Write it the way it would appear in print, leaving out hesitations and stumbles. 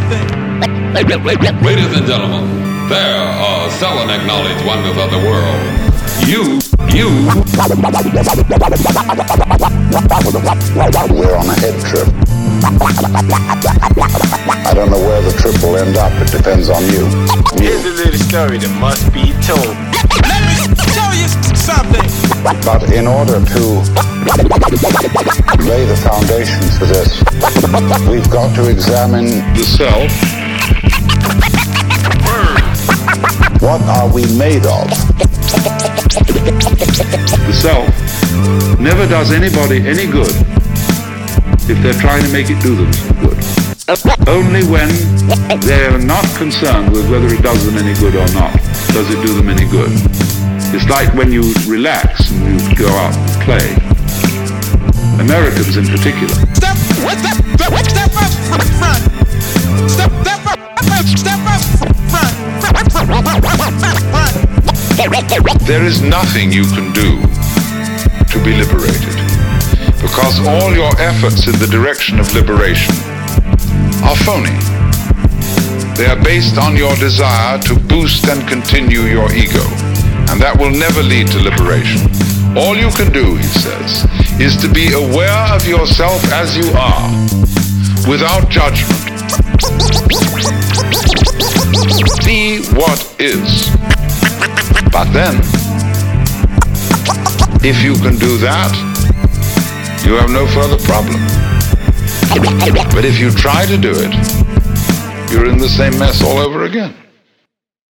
something. Ladies and gentlemen, there, Selene acknowledged one with other world. We're on a head trip. I don't know where the trip will end up. It depends on you. Here's a little story that must be told. Let me show you something. But in order to lay the foundations for this, we've got to examine the self. What are we made of? The self never does anybody any good if they're trying to make it do them some good. Only when they are not concerned with whether it does them any good or not does it do them any good. It's like when you relax and you go out and play. Americans in particular. Step up front. Step up front. There is nothing you can do to be liberated, because all your efforts in the direction of liberation are phony. They are based on your desire to boost and continue your ego, and that will never lead to liberation. All you can do, he says, is to be aware of yourself as you are, without judgment. See what is. But then, if you can do that, you have no further problem. But if you try to do it, you're in the same mess all over again.